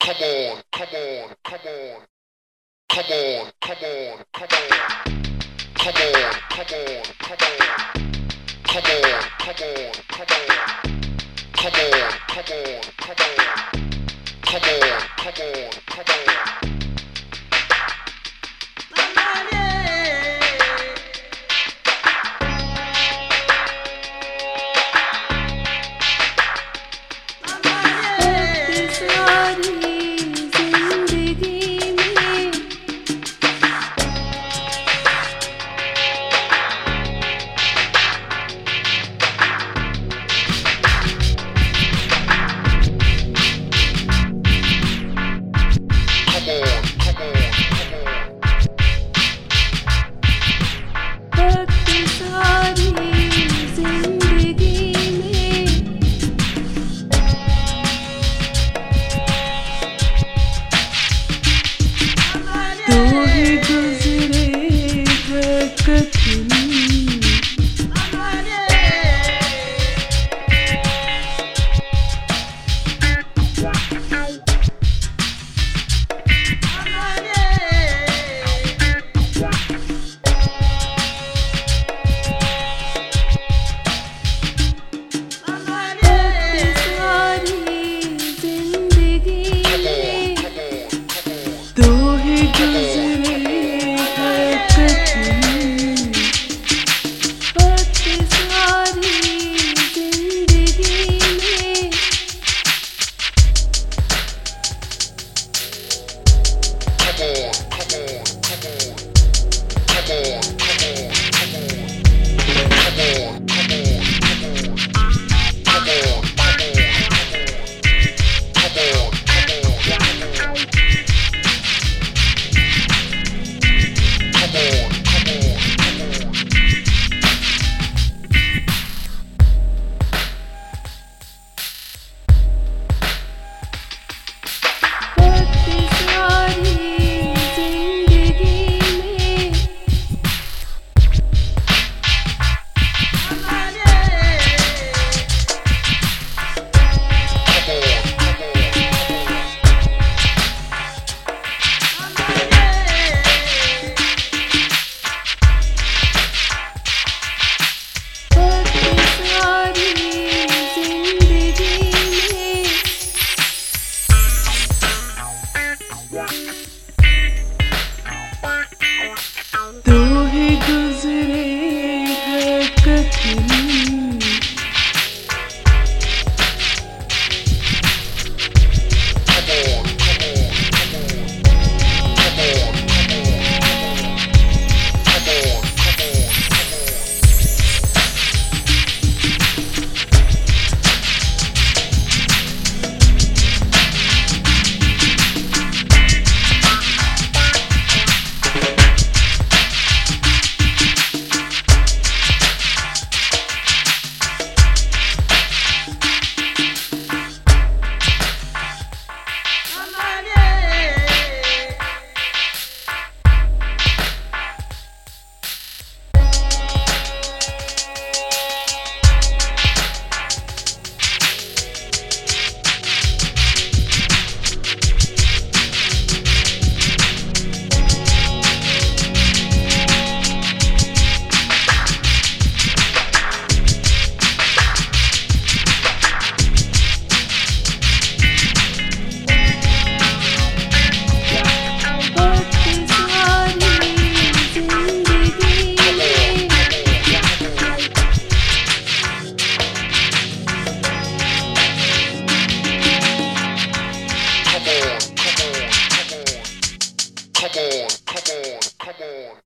Come on, come on, come on, come on, come on, come on, come on, come on, come on, come on, come on, come on, come on, come on, come on, come on, come on, come on.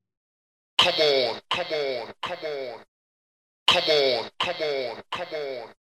Come on, come on, come on, come on, come on, come on.